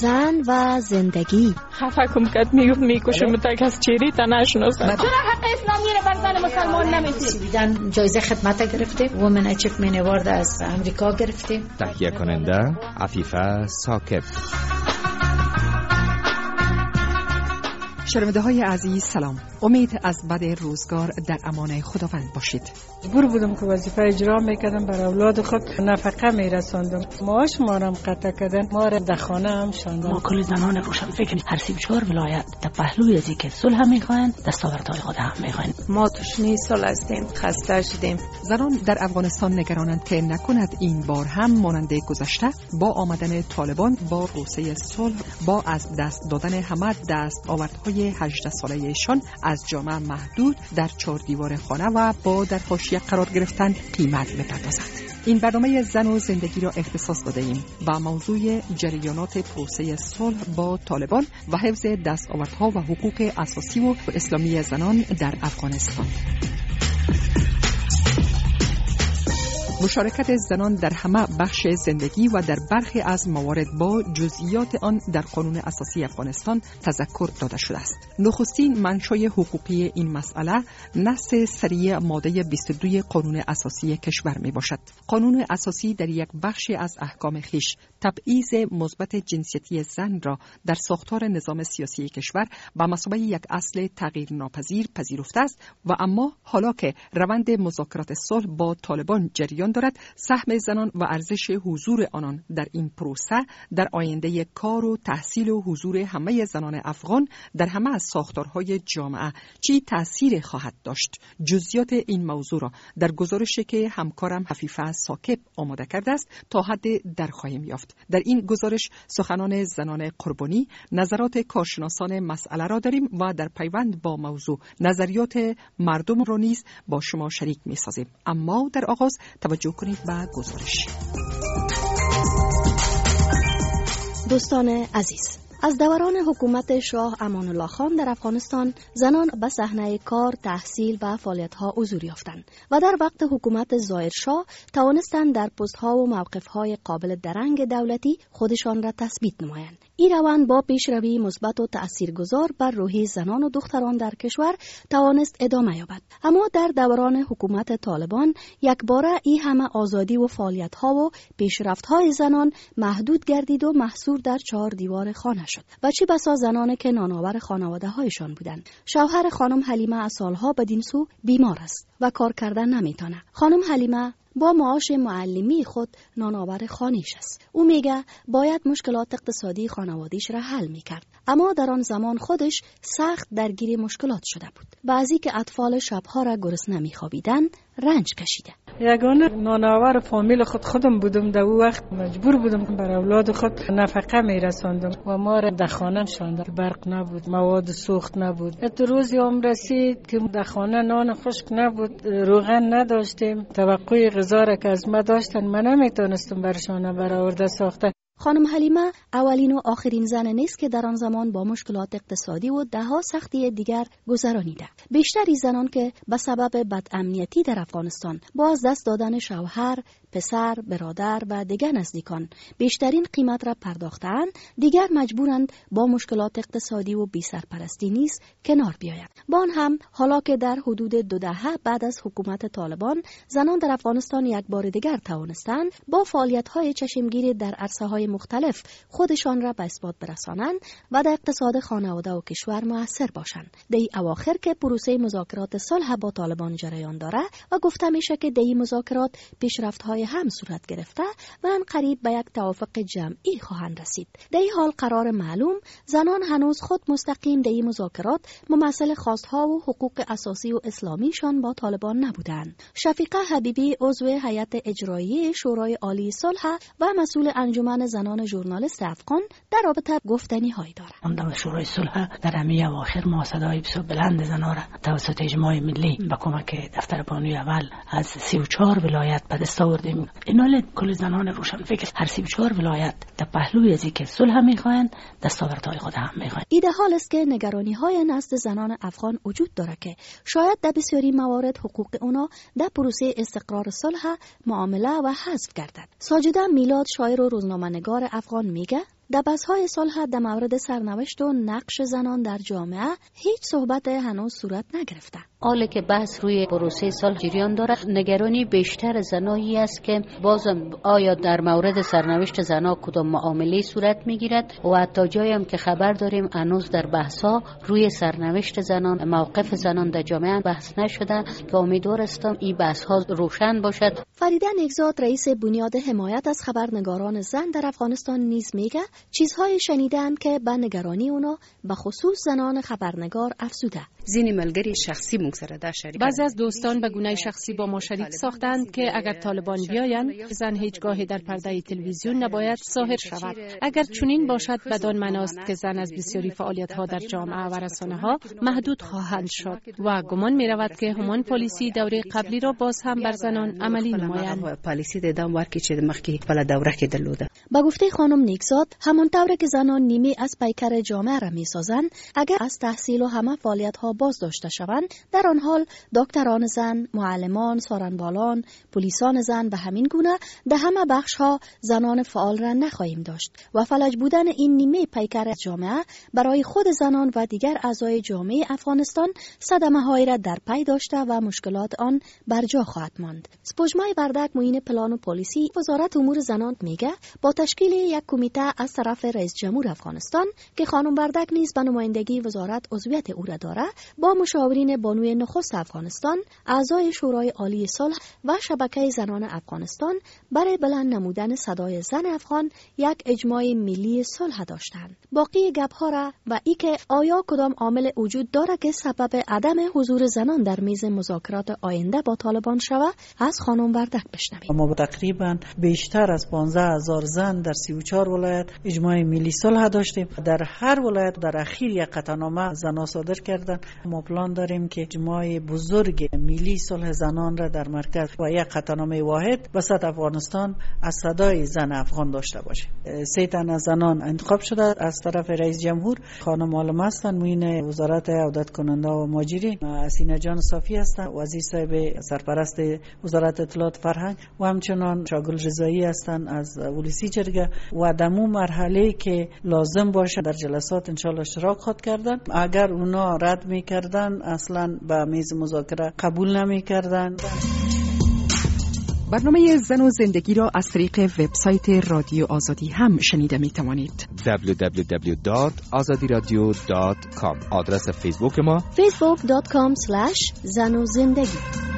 زن و زندگی. خفکم کد میکشم تا کس چیری تا نشناسم. چرا حق اسلامی رو بر زن مسلمان نمیدید؟ جایزه خدمت گرفتیم، وومن اچیومنت اوارد از امریکا گرفتیم. تهیه کننده عفیفه ثاقب. شنونده های عزیز سلام. امید از بد روزگار در امان خداوند باشید. مجبور بودم که وظیفه اجرا میکردم، بر اولاد خود نفقه میرساندم. معاش ما را قطع کردن، ما را در خانه هم شاندن. ما کل زنان روشنفکر هر 34 ولایت در پهلوی ازی که صلح میخواین، دستاوردهای خود هم میخواین. ما توشنی سال هستیم، خسته شدیم. زنان در افغانستان نگرانند که نکند این بار هم مانند گذشته با آمدن طالبان با روسیه صلح، با از دست دادن همه دستاوردهای 18 ساله‌شان از جامعه محدود در 4 دیوار خانه و با در حاشیه قرار گرفتن قیمت بپردازد. این برنامه زن و زندگی را اختصاص داده ایم با موضوع جریانات پروسه صلح با طالبان و حفظ دستاوردها و حقوق اساسی و اسلامی زنان در افغانستان. مشارکت زنان در همه بخش زندگی و در برخی از موارد با جزئیات آن در قانون اساسی افغانستان تذکر داده شده است. نخستین منشأ حقوقی این مسئله نص سریع ماده 22 قانون اساسی کشور می باشد. قانون اساسی در یک بخشی از احکام خیش تبعیض مثبت جنسیتی زن را در ساختار نظام سیاسی کشور به مثابه یک اصل تغییر ناپذیر پذیرفته است و اما حالا که روند مذاکرات صلح با طالبان جریان دارد، سهم زنان و ارزش حضور آنان در این پروسه در آینده کار و تحصیل و حضور همه زنان افغان در همه از ساختارهای جامعه چی تأثیر خواهد داشت. جزئیات این موضوع را در گزارشی که همکارم عفیفه ثاقب آماده کرده است تا حد در خواهیم یافت. در این گزارش سخنان زنان قربانی، نظرات کارشناسان مسئله را داریم و در پیوند با موضوع نظریات مردم را نیز با شما شریک می سازیم. اما در آغاز توجه کنید به گزارش. دوستان عزیز، از دوران حکومت شاه امان الله خان در افغانستان زنان به صحنه کار، تحصیل و فعالیت‌ها حضور یافتند و در وقت حکومت ظاهر شاه توانستند در پست‌ها و موقف‌های قابل درنگ دولتی خودشان را تثبیت نمایند. این روند با پیشروی مثبت و تأثیرگذار بر روحی زنان و دختران در کشور توانست ادامه یابد. اما در دوران حکومت طالبان یکباره این همه آزادی و فعالیت‌ها و پیشرفت‌های زنان محدود گردید و محصور در 4 دیوار خانه شد. و چه بسا زنانی که نانآور خانواده‌هایشان بودند. شوهر خانم حلیمه از سالها بدین سو بیمار است و کار کردن نمیتونه. خانم حلیمه با معاش معلمی خود نانآور خانیش است. او میگه باید مشکلات اقتصادی خانوادیش را حل میکرد، اما در آن زمان خودش سخت درگیر مشکلات شده بود. بعضی که اطفال شبها را گرسنه میخوابیدن رنج کشیده. یگانه نانآور فامیل خودم بودم. در اون وقت مجبور بودم که بر اولاد خود نفقه میرساندم و ما را در خانه شاندن. برق نبود، مواد سوخت نبود. ات روزی هم رسید که در خانه نان خشک نبود، روغن نداشتیم. توقع غذا را که از ما داشتن من نمیتونستم برشان برآورده ساخته. خانم حلیمه اولین و آخرین زن نیست که در آن زمان با مشکلات اقتصادی و دهها سختی دیگر گذرانیده. بیشتری زنان که به سبب بدامنیتی در افغانستان با از دست دادن شوهر، پسر، برادر و دیگر نزدیکان بیشترین قیمت را پرداختند، دیگر مجبورند با مشکلات اقتصادی و بی‌سرپرستی نیز کنار بیایند. با آن هم حالا که در حدود 2 دهه بعد از حکومت طالبان زنان در افغانستان یک بار دیگر توانستند با فعالیت‌های چشمگیر در عرصه‌های مختلف خودشان را به اثبات برسانند و در اقتصاد خانواده و کشور مؤثر باشند. در این اواخر که پروسه مذاکرات صلح با طالبان جریان داره و گفته میشه که در این مذاکرات پیشرفت‌های هم صورت گرفته و ان قریب به یک توافق جمعی خواهند رسید. در این حال قرار معلوم زنان هنوز خود مستقیم در این مذاکرات ممثل خواست‌ها و حقوق اساسی و اسلامیشان با طالبان نبودند. شفیقه حبیبی عضو هیئت اجرایی شورای عالی صلح و مسئول انجمن زنان ژورنالیست افغان در رابطه گفتنی‌هایی دارد. اندام شورای صلح در همی اواخر ما صدای بسیار بلند زنان را توسط اجماع ملی با کمک دفتر بانوی اول از 34 ولایت به دست آوردیم. اینال کل زنان روشنفکر هر 34 ولایت در پهلوی ازی که صلح میخواهند دستاوردهای خود هم میخواهند. ایده حال است که نگرانی‌های نزد زنان افغان وجود دارد که شاید در بسیاری موارد حقوق اونا در پروسه استقرار صلح معامله و حذف گردد. ساجده میلاد شاعر و روزنامه‌نگار افغان میگه در بحث‌های صلح در مورد سرنوشت و نقش زنان در جامعه هیچ صحبت هنوز صورت نگرفته. حالا که بحث روی پروسه صلح جریان داره، نگرانی بیشتر زنایی است که بازم آیا در مورد سرنوشت زنان کدام معامله صورت میگیرد و حتی جایی هم که خبر داریم هنوز در بحث‌ها روی سرنوشت زنان، موقف زنان در جامعه بحث نشده که امیدوار هستم این بحث‌ها روشن باشد. فریده نیکزاد رئیس بنیاد حمایت از خبرنگاران زن در افغانستان نیز میگه چیزهای شنیدم که به نگرانی اونا به خصوص زنان خبرنگار افزوده. زین ملګری شخصی مگذره در شریک. بعضی از دوستان به گونه شخصی با ما شریک ساختند که اگر طالبان بیایند زن هیچگاه در پرده تلویزیون نباید ظاهر شود. اگر چنین باشد بدان معناست که زن از بسیاری فعالیت‌ها در جامعه و رسانه‌ها محدود خواهند شد و گمان می‌رود که همان پالیسی دوره قبلی را باز هم بر زنان عملی نمایند. پالیسی د دام ورکی چې مخکې په دوره کې درلوده. با گفته خانم نیکزاد همانطور که زنان نیمه از پیکر جامعه را می‌سازند، اگر از تحصیل و همه فعالیت‌ها باز داشته شوند، در آن حال دکتران زن، معلمان، سارنبالان، پلیسان زن به همین گونه در همه بخش‌ها زنان فعال را نخواهیم داشت و فلج بودن این نیمه پیکر جامعه برای خود زنان و دیگر اعضای جامعه افغانستان صدمه‌هایی را در پی داشته و مشکلات آن بر جا خواهد ماند. سپوجمای بردک معین پلان و پالیسی وزارت امور زنان میگه با تشکیل یک کمیته از طرف رئیس جمهور افغانستان که خانم بردک نیز به نمایندگی وزارت عضویت او را داره، با مشاورین بانوی نخست افغانستان، اعضای شورای عالی صلح و شبکه زنان افغانستان برای بلند نمودن صدای زن افغان یک اجماع ملی صلح داشتند. باقی گپ‌ها را و ای که آیا کدام عامل وجود داره که سبب عدم حضور زنان در میز مذاکرات آینده با طالبان شود از خانم بردک بشنویم. ما تقریبا بیشتر از 15,000 زن در 34 ولایت اجماع ملی صلح داشتیم. در هر ولایت در اخیر یک قطعنامه زنان صادر کردن. ما پلان داریم که اجماع بزرگ ملی صلح زنان را در مرکز و یک قطعنامه واحد وسط افغانستان از صدای زن افغان داشته باشه. 3 تن از زنان انتخاب شده از طرف رئیس جمهور. خانم عالم هستن، معین وزارت عودت کننده و مهاجرین، اسینه جان صافی هستن، وزیر صاحب سرپرست وزارت اطلاعات فرهنگ و همچنان شاگل رضایی هستن از ولسی جرگه و دمو مرحله که لازم باشه در جلسات انشالله اشتراک خود کردن. اگر اونا رد میکردن اصلا به میز مذاکره قبول نمیکردن. برنامه زن و زندگی را از طریق وبسایت رادیو آزادی هم شنیده می توانید. www.azadiradio.com. آدرس فیسبوک ما facebook.com/zanozindagi.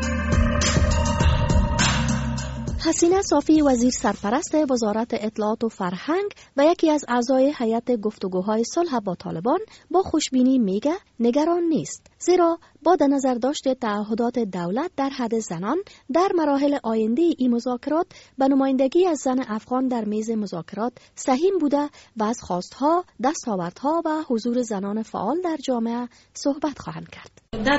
حسینه صافی وزیر سرپرست وزارت اطلاعات و فرهنگ و یکی از اعضای هیئت گفتگوهای صلح با طالبان با خوشبینی میگه نگران نیست، زیرا با در نظر داشت تعهدات دولت در حد زنان در مراحل آینده این مذاکرات به نمایندگی از زن افغان در میز مذاکرات سهیم بوده و از خواستها، دستاوردها و حضور زنان فعال در جامعه صحبت خواهند کرد.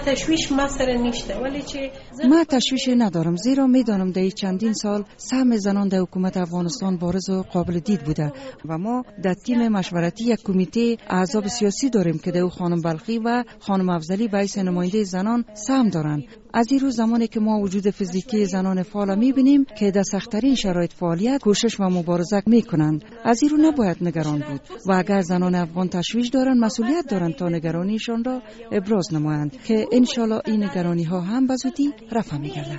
ما تشویش ندارم، زیرا میدانم در چندین سال سهم زنان در حکومت افغانستان بارز و قابل دید بوده و ما در تیم مشورتی یک کمیته احزاب سیاسی داریم که در خانم بلخی و خانم افضلی به حیث نماینده زنان سهم دارند. از این روز زمانی که ما وجود فیزیکی زنان فعال می‌بینیم که در سخت‌ترین شرایط فعالیت، کوشش و مبارزه می‌کنند، از این رو نباید نگران بود و اگر زنان افغان تشویش دارند مسئولیت دارند تا نگرانیشان را ابراز نمایند که انشالله این نگرانی‌ها هم به زودی رفع می‌گردد.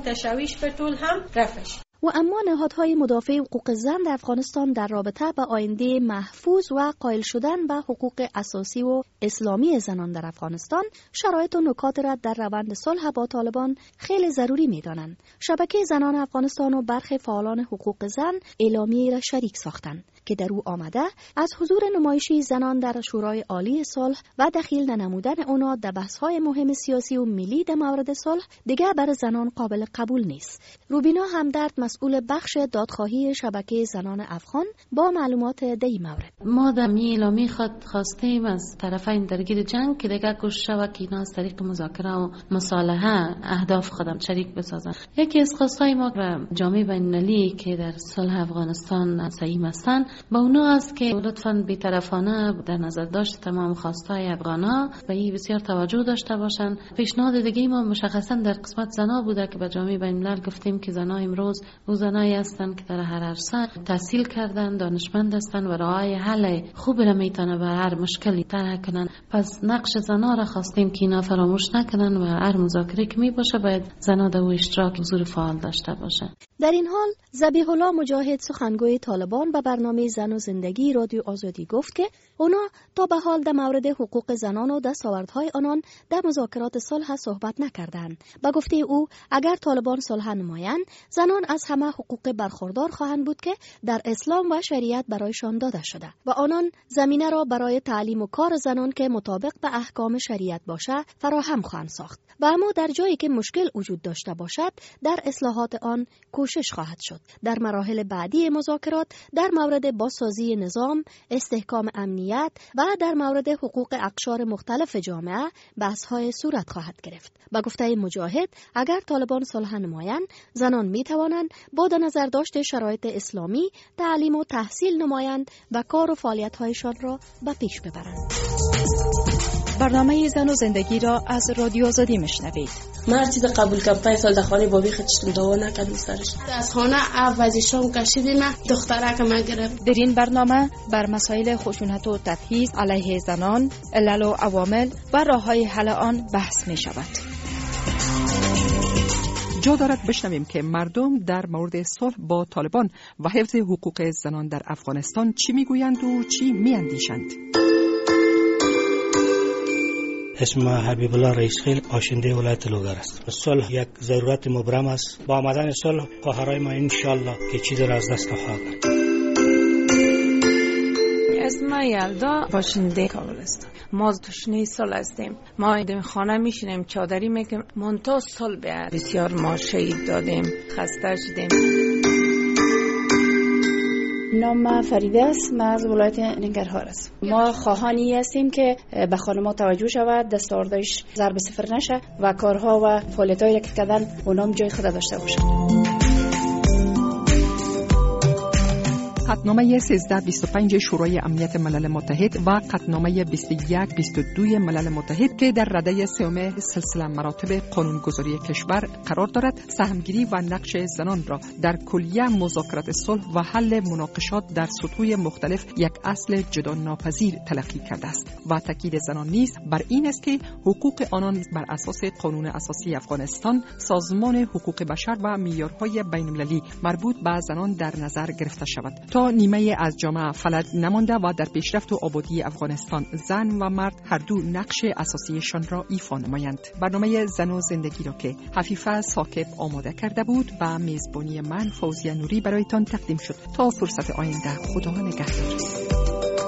و اما نهادهای مدافع حقوق زن در افغانستان در رابطه با آینده محفوظ و قائل شدن به حقوق اساسی و اسلامی زنان در افغانستان شرایط و نکات را در روند صلح با طالبان خیلی ضروری می‌دانند. شبکه زنان افغانستان و برخی فعالان حقوق زن اعلامیه را شریک ساختند که در او آمده از حضور نمایشی زنان در شورای عالی صلح و دخیل ننمودن اونا در بحث‌های مهم سیاسی و ملی در مورد صلح دیگر برای زنان قابل قبول نیست. روبینا همدرد مسئول بخش دادخواهی شبکه زنان افغان با معلومات در این مورد. ما در اعلامیه خواستیم از طرفین درگیر جنگ که دیگر کوشش شود که اینا از طریق مذاکره و مصالحه اهداف خودم شریک بسازن. یکی از خواستهای ما و جامعه بین‌المللی که در صلح افغانستان سهیم هستند با اونا است که لطفاً بی‌طرفانه در نظر داشت تمام خواستهای افغانا و این بسیار توجه داشته باشند. پیشنهاد دیگه ما مشخصاً در قسمت زنا بوده که به جامعه بین‌الملل گفتیم که زنا امروز او زنایی هستند که در هر عرصه تحصیل کردن، دانشمند هستند و راه حل خوب را میتونه به هر مشکلی طرح کنن. پس نقش زنا را خواستیم که اینا فراموش نکنن و هر مذاکره که می باشه باید زنا در او اشتراک حضور فعال داشته باشه. در این حال ذبیح الله مجاهد سخنگوی طالبان به برنامه زن و زندگی رادیو آزادی گفت که اونا تا به حال در مورد حقوق زنان و دستاوردهای آنان در مذاکرات صلح صحبت نکردند. به گفته او اگر طالبان صلح نمایند زنان از همه حقوق برخوردار خواهند بود که در اسلام و شریعت برایشان داده شده و آنان زمینه را برای تعلیم و کار زنان که مطابق به احکام شریعت باشه فراهم خواهند ساخت و اما در جایی که مشکل وجود داشته باشد در اصلاحات آن کوشش خواهد شد. در مراحل بعدی مذاکرات در مورد بازسازی نظام، استحکام امنیت و در مورد حقوق اقشار مختلف جامعه بحث‌های صورت خواهد گرفت. با گفته مجاهد اگر طالبان صلح نمایند زنان می توانند با در نظر داشت شرایط اسلامی تعلیم و تحصیل نمایند و کار و فعالیت‌هایشان را به پیش ببرند. برنامه زن و زندگی را از رادیو آزادی میشنوید. من هر چیز قبول کردم 5 سال در خانه بابی خودشتم دوا نکردم سرش. از خانه عوضیشم کشیدیم دخترک ما گرفت. در این برنامه بر مسائل خشونت و تبعیض علیه زنان، علل و عوامل و راه‌های حل آن بحث می شود. جا دارد بشنویم که مردم در مورد صلح با طالبان و حفظ حقوق زنان در افغانستان چی میگویند و چی میاندیشند. اسم حبیب الله رئیس خیل آشنده ولایت لوگر است. صلح یک ضرورت مبرم است. با آمدن صلح خواهرای ما انشالله که چیزی را از دست نخواهد کرد. اسم یلدا باشنده کابل است. ما تشنه صلح هستیم. ما در خانه میشینیم چادری میکنیم منتها صلح بیاد. بسیار ما شهید دادیم، خسته شدیم. نام فریده است. من از ولایت ننگرهار است. ما خواهانی هستیم که به خانم‌ها توجه شود، دستاوردش ضرب صفر نشه و کارها و فعالیت‌هایی که کردن اونام جای خود داشته باشند. قطعنامه 1325 شورای امنیت ملل متحد و قطعنامه 2122 ملل متحد که در رده سوم سلسله مراتب قانونگذاری کشور قرار دارد، سهمگیری و نقش زنان را در کلیه مذاکرات صلح و حل مناقشات در سطوح مختلف یک اصل جدا ناپذیر تلقی کرده است و تاکید زنان نیز بر این است که حقوق آنان بر اساس قانون اساسی افغانستان، سازمان حقوق بشر و معیارهای بین‌المللی مربوط به زنان در نظر گرفته شود تا نیمه از جامعه فلج نمانده و در پیشرفت و آبادی افغانستان زن و مرد هر دو نقش اساسیشان را ایفا نمایند. برنامه زن و زندگی را که حفیفه ثاقب آماده کرده بود و میزبانی من فوزیه نوری برایتان تقدیم شد. تا فرصت آینده خدا نگهدار.